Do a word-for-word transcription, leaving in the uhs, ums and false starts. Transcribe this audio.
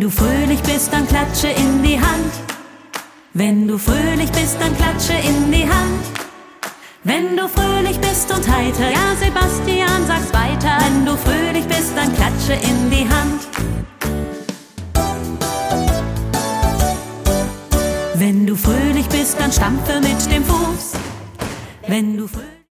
du fröhlich bist, dann klatsche in die Hand. Wenn du fröhlich bist, dann klatsche in die Hand. Wenn du fröhlich bist und heiter, ja Sebastian, sag's weiter. Wenn du fröhlich bist, dann klatsche in die Hand. Wenn du fröhlich bist, dann stampfe mit dem Fuß. Wenn du fröhlich